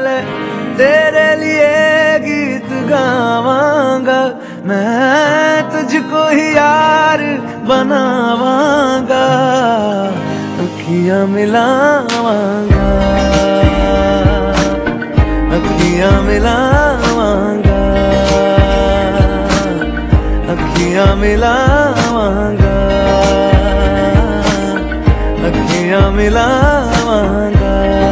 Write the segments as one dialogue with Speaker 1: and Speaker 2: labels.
Speaker 1: ले तेरे लिए गीत गावांगा, मैं तुझको ही यार बनावांगा, अखियां मिलावांगा, अखियां मिलावांगा, अखियां मिलावांगा, अखियां मिलावांगा,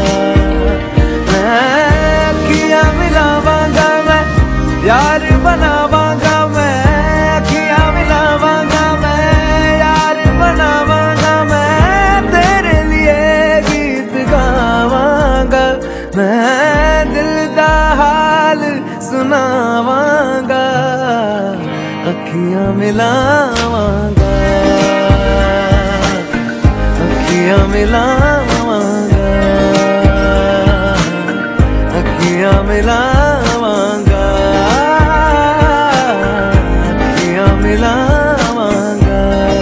Speaker 1: मैं अखियां मिलावांगा, मैं यार बनावांगा, मैं अखियां मिलावांगा, मैं यार बनावांगा, मैं तेरे लिए गीत गावांगा, मैं दिल दा हाल सुनावांगा, अखियां मिलावांगा, अखियां मिलावांगा, अखियां मिलावांगा, अखियां मिलावांगा।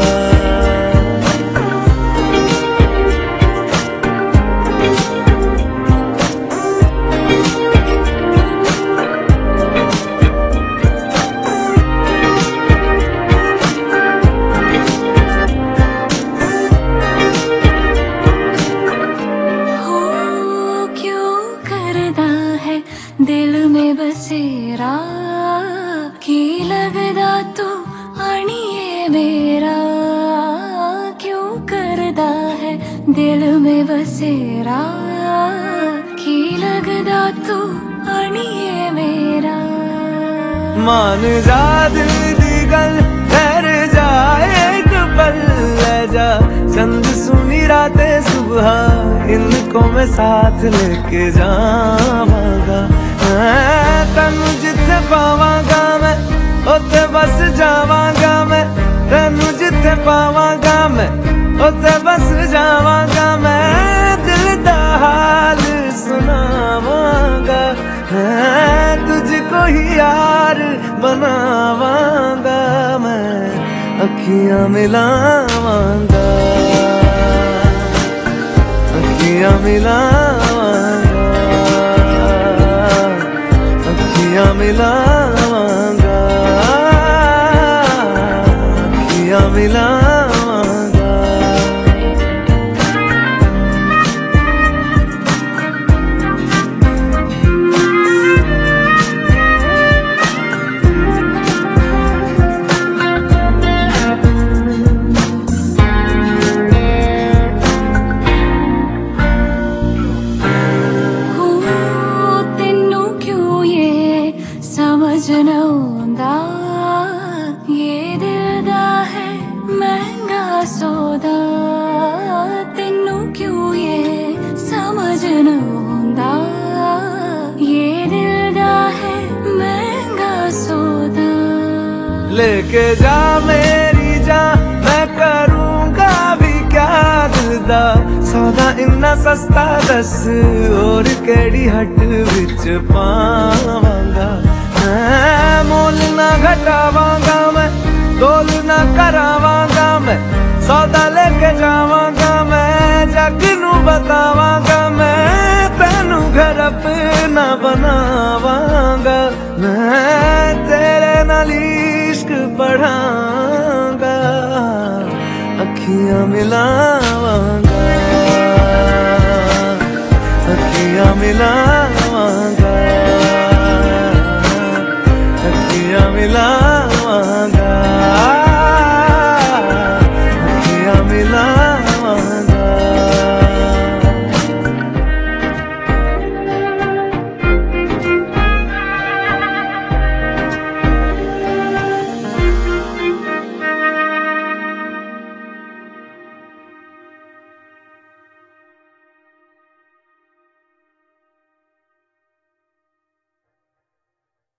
Speaker 2: दिल में बसेरा की लगदा तू आनिए मेरा, क्यों करदा है दिल में बसेरा की लगदा तू आनिए मेरा।
Speaker 1: मान जा दिल दी गल ठहर जा एक पल ले जा, चंद सुनी रातें सुबह इनको मैं साथ लेके जावांगा, मैं तेनू जिथे पावांगा मैं उत्थे बस जावांगा, मैं तेनू जिथे पावांगा मैं उत्थे बस जावांगा, मैं दिल दा हाल सुनावांगा, मैं तुझको ही यार बनावांगा, मैं अखियां मिलावांगा, अखियां मिलावांगा, अखियां मिलावांगा, अखियां मिलावांगा।
Speaker 2: समझ नौंदा ये दिल दा है महंगा सौदा, तेनू क्यों ये समझ नौंदा ये दिल दा है महंगा सौदा।
Speaker 1: लेके जा मेरी जान मैं करूँगा भी क्या दिल दा सौदा, इन्ना सस्ता दस और केड़ी हट विच पावांगा, मैं मोल ना घटावांगा, मैं तोल ना करावांगा, मैं सौदा लेके जावांगा, मैं जग नू बतावांगा, मैं तेनू घर अपना बनावांगा, मैं तेरे नाल इश्क पढ़ांगा, अखियां मिलावांगा, अखियां मिला